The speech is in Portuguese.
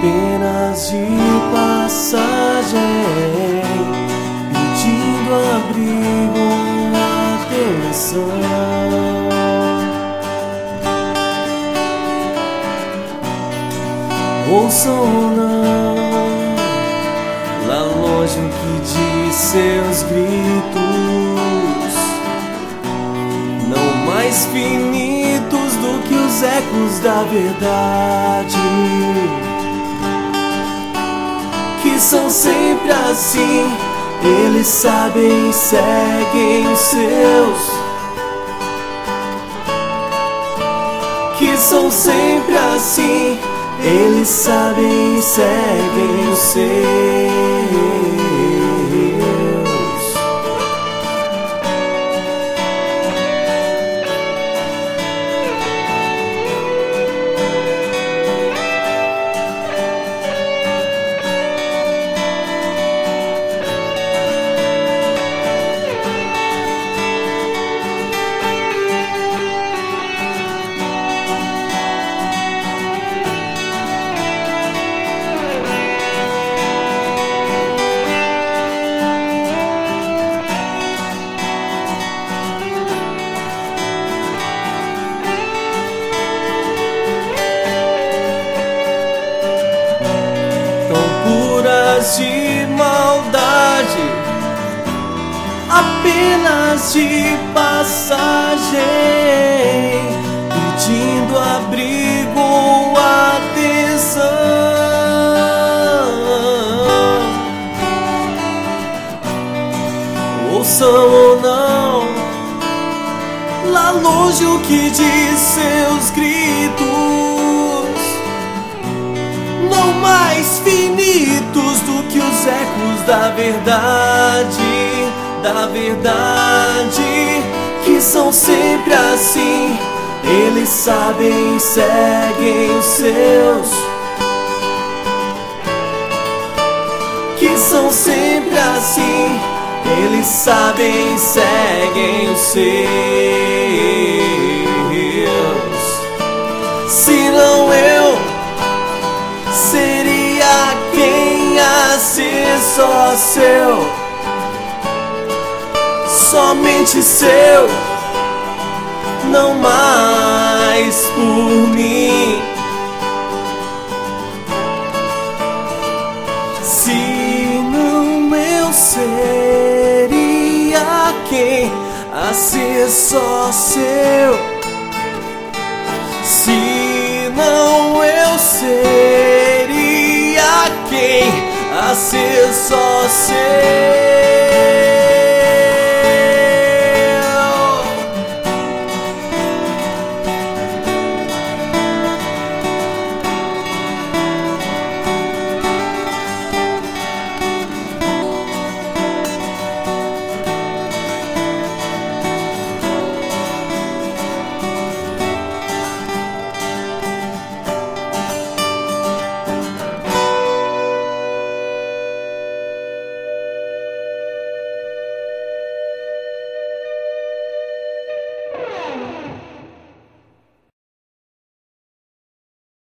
apenas de passagem, pedindo abrigo, atenção. Ouçam ou não, lá longe o que diz seus gritos, não mais finitos do que os ecos da verdade, que são sempre assim. Eles sabem e seguem os seus, que são sempre assim. Eles sabem e seguem os seus. De maldade, apenas de passagem, pedindo abrigo, atenção. Ouçam ou não, lá longe o que diz seus gritos, não mais finitos do que os ecos da verdade, que são sempre assim. Eles sabem e seguem os seus, que são sempre assim. Eles sabem e seguem os seus. Se não eu, seria quem a ser só seu, somente seu, não mais por mim. Se não eu, seria quem a ser só seu. Se não eu, seria quem a ser só seu.